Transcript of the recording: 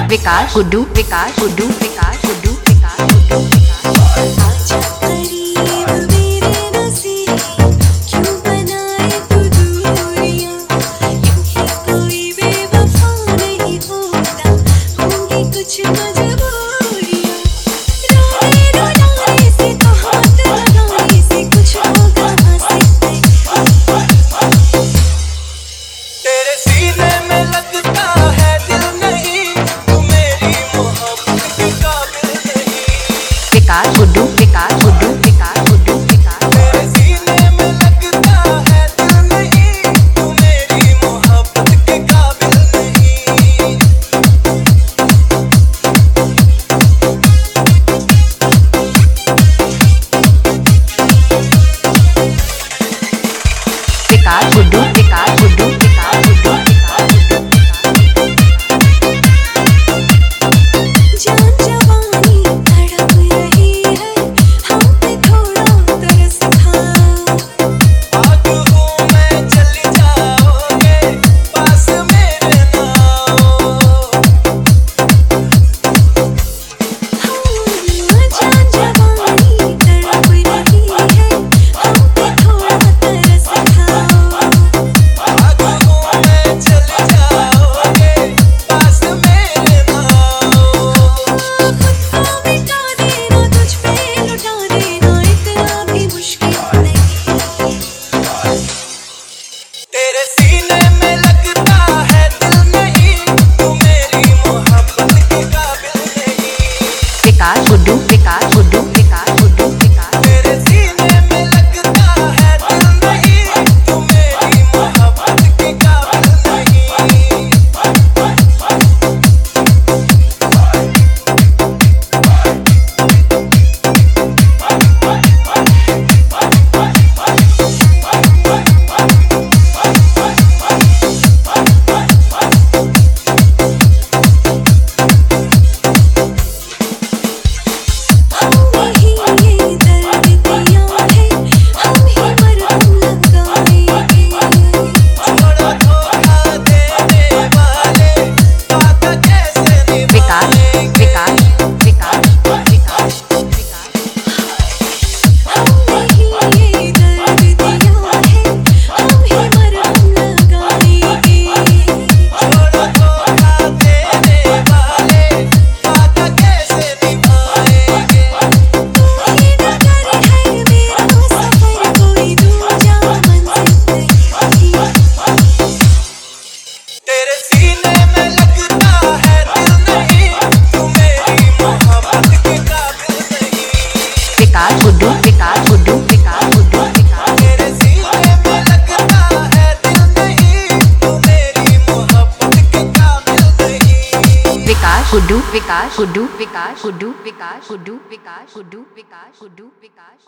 विकास गुड्डू विकास गुड्डू विकास गुड्डू विकास गुड्डू आजा करीब मेरे नसीब क्यों बनाए तू दूरियां यूं ही कोई बेवफा नहीं होता होंगी कुछ मजबूरियां रोने रुलाने से तो हाथ लगाने से कुछ होगा हंसते तेरे सीने में लगता है दिल नहीं तू मेरी मोहब्बत के काबिल नहीं विकास गुड्डू विकास गुड्डू विकास गुड्डू विकास तेरे सीने में लगता है दिल नहीं तू मेरी मोहब्बत के काबिल नहीं विकास गुड्डू विकास गुड्डू विकास गुड्डू विकास गुड्डू जान जवानी तड़प रही है हम पे थोड़ा तरस खा आज हूँ मैं चली जाओगे पास मेरे ना जान जवानी तड़प रही है हम पे थोड़ा तरस खाओ आज हूँ मैं चली जाओगे पास मेरे ना खुद को मिटा देना तुझ पे लुटा देना इतना भी मुश्किल नहीं तेरे सीने में लगता है दिल नहीं तू मेरी मोहब्बत के काबिल नहीं विकास गुड्डू विकास गुड्डू विकास गुड्डू विकास तेरे सीने में लगता है दिल नहीं तू मेरी मोहब्बत के काबिल नहीं हमने ही ये दर्द दिया है हम ही मरहम लगाएंगे छोड़ो धोखा देने वाले वादा कैसे विकास निभाएंगे विकास विकास विकास विकास हमने ही ये दर्द दिया है हम ही मरहम लगाएंगे छोड़ो धोखा देने वाले वादा कैसे निभाएंगे ये नगर है मेरा सफर कोई दूजा मंजिल नहीं तेरे सीने में लगता है दिल नहीं तू मेरी मोहब्बत के काबिल नहीं विकास गुड्डू विकास गुड्डू विकास गुड्डू विकास तेरे सीने में लगता है दिल नहीं तू मेरी मोहब्बत के काबिल नहीं विकास गुड्डू विकास गुड्डू विकास गुड्डू विकास गुड्डू विकास गुड्डू विकास गुड्डू विकास